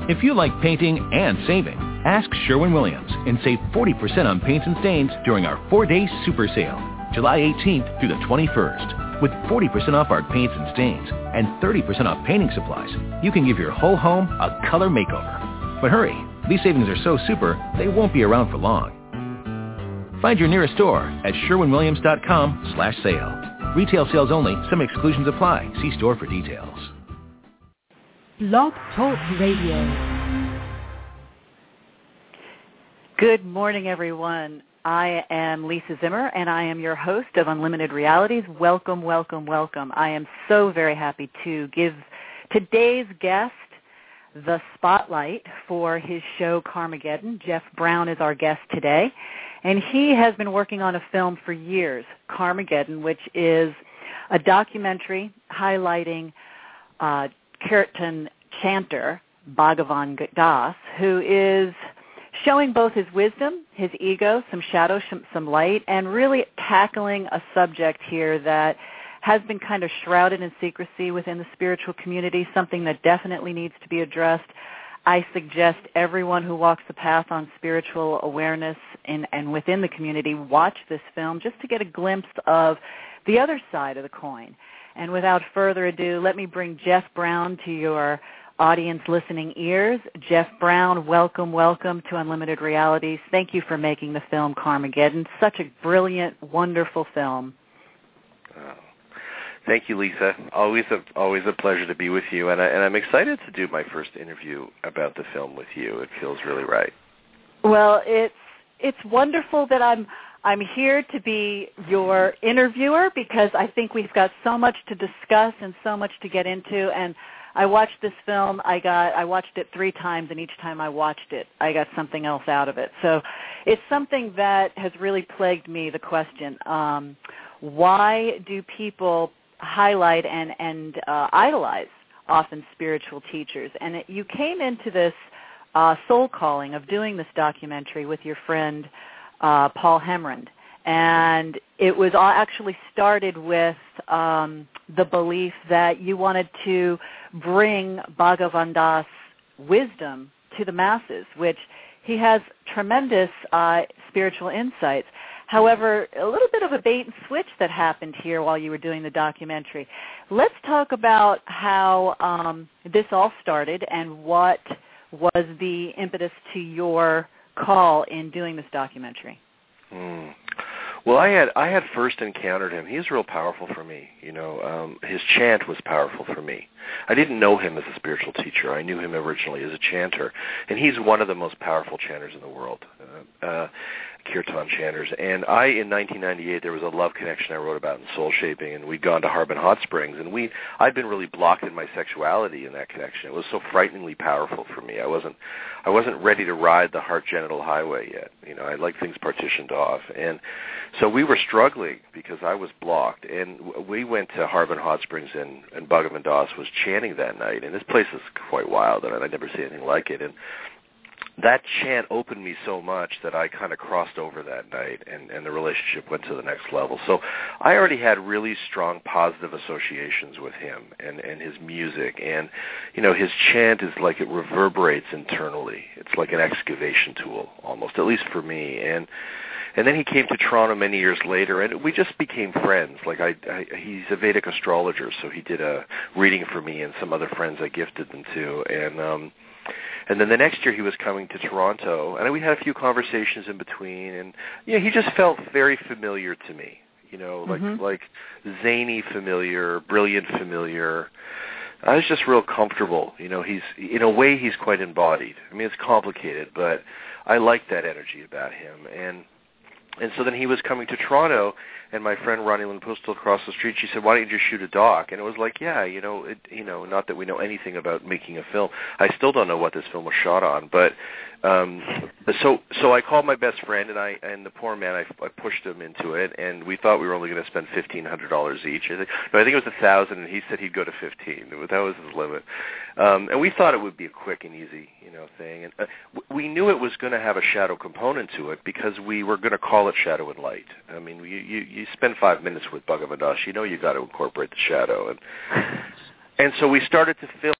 If you like painting and saving, ask Sherwin-Williams and save 40% on paints and stains during our 4-day super sale, July 18th through the 21st. With 40% off our paints and stains and 30% off painting supplies, you can give your whole home a color makeover. But hurry, these savings are so super, they won't be around for long. Find your nearest store at sherwinwilliams.com/sale. Retail sales only. Some exclusions apply. See store for details. Blog Talk Radio. Good morning, everyone. I am Lisa Zimmer, and I am your host of Unlimited Realities. Welcome, welcome, welcome. I am so very happy to give today's guest the spotlight for his show, Carmageddon. Jeff Brown is our guest today, and he has been working on a film for years, Carmageddon, which is a documentary highlighting Kirtan chanter, Bhagavan Das, who is showing both his wisdom, his ego, some shadow, some light, and really tackling a subject here that has been kind of shrouded in secrecy within the spiritual community, something that definitely needs to be addressed. I suggest everyone who walks the path on spiritual awareness and within the community watch this film just to get a glimpse of the other side of the coin. And without further ado, let me bring Jeff Brown to your audience listening ears. Jeff Brown, welcome, welcome to Unlimited Realities. Thank you for making the film Carmageddon. Such a brilliant, wonderful film. Thank you, Lisa. Always a pleasure to be with you, and I'm excited to do my first interview about the film with you. It feels really right. Well, it's wonderful that I'm here to be your interviewer because I think we've got so much to discuss and so much to get into. And I watched this film. I watched it 3 times, and each time I watched it, I got something else out of it. So it's something that has really plagued me, the question, why do people highlight and idolize often spiritual teachers? And you came into this soul calling of doing this documentary with your friend Paul Hemrand, and it was all actually started with the belief that you wanted to bring Bhagavan Das' wisdom to the masses, which he has tremendous spiritual insights. However, a little bit of a bait and switch that happened here while you were doing the documentary. Let's talk about how this all started and what was the impetus to your call in doing this documentary. Well, I had first encountered him. He's real powerful for me. You know, his chant was powerful for me. I didn't know him as a spiritual teacher. I knew him originally as a chanter, and he's one of the most powerful chanters in the world, kirtan chanters. And in 1998, there was a love connection I wrote about in Soul Shaping, and we'd gone to Harbin Hot Springs, and I'd been really blocked in my sexuality in that connection. It was so frighteningly powerful for me. I wasn't ready to ride the heart genital highway yet. You know, I like things partitioned off, and so we were struggling because I was blocked. And we went to Harbin Hot Springs, and Bhagavan Das was chanting that night, and this place is quite wild, and I'd never seen anything like it. And that chant opened me so much that I kind of crossed over that night, and the relationship went to the next level. So I already had really strong positive associations with him and his music. And, you know, his chant is like it reverberates internally. It's like an excavation tool almost, at least for me. And then he came to Toronto many years later, and we just became friends. Like he's a Vedic astrologer, so he did a reading for me and some other friends I gifted them to. And then the next year he was coming to Toronto, and we had a few conversations in between, and you know, he just felt very familiar to me. You know, like zany familiar, brilliant familiar. I was just real comfortable. You know, he's in a way he's quite embodied. I mean, it's complicated, but I like that energy about him. And so then he was coming to Toronto, and my friend Ronnie Lynn Pustel across the street, she said, "Why don't you just shoot a doc?" And it was like, yeah, not that we know anything about making a film. I still don't know what this film was shot on, but so I called my best friend, and the poor man, I pushed him into it, and we thought we were only going to spend $1,500 each. I think it was $1,000, and he said he'd go to $1,500. That was his limit. And we thought it would be a quick and easy, thing. And we knew it was going to have a shadow component to it because we were going to call it Shadow and Light. I mean, you spend 5 minutes with Bhagavan Das, you got to incorporate the shadow. And so we started to film